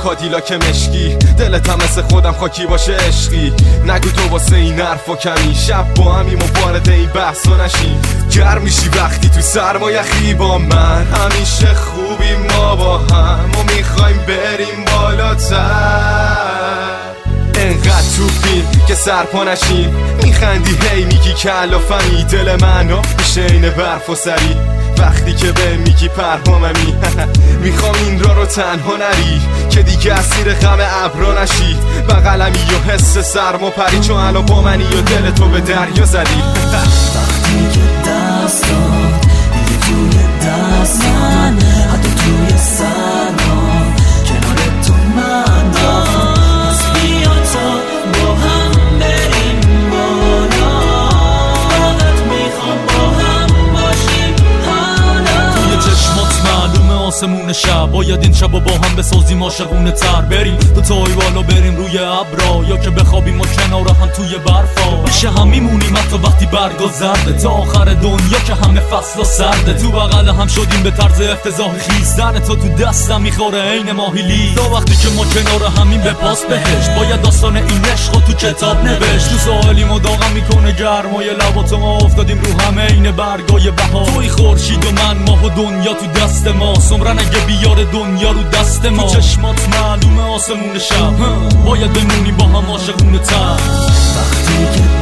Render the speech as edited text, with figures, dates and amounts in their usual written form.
کادیلاک مشکی، دلتم مثل خودم خاکی باشه عشقی. نگو تو واسه این حرفا کمی، شب با همیم و وارد این بحثا نشیم. گرم میشی وقتی تو سرما یخی با من، همیشه خوبیم ما با هم و میخوایم بریم بالاتر. انقدر توپیم که سرپا نشیم، میخندی هی میگی کلافمی. دل منو میشه این برف و سری وقتی که به میگی پرهاممی. میخوام این رو تنها نری که دیگه اسیر غم ابرا نشی. بغلمی و حس سرما پری، چون الان با منی و دل تو به دریا زدی. وقتی که دستان دیگه توی دستان، حتی توی سرما کنار تو من دارم. پس بیا تا با هم بریم بالا، فقط میخوام با هم باشیم حالا. توی چشمات معلومه آسمون شب، باید این شب با هم بسازیم عاشقونه تر. بریم تو تای بالا، بریم روی ابرا، یا که بخوابیم و کنار هم توی برفا. میشه هم میمونیم حتی وقتی برگا زرده، تا آخر دنیا که همه فصلا سرده. تو بغل هم شدیم به طرز افتضاحی، خیزدن تو دستم میخوره عین ماهیلی. تا وقتی که ما کنار همین به پاس بهشت، باید داستان این عشق تو کتاب نوشت. تو ساحلی مداغم میکنه گرمای لبا، تو ما افتادیم رو همه عین برگای بهار. توی خورشید و من، ماه و دنیا تو دست ما، سمرن اگه بیار دنیا رو دست ما. تو چشمات معلومه آسمون شب، باید بمونیم با هم عاشقونه تر. وقتی که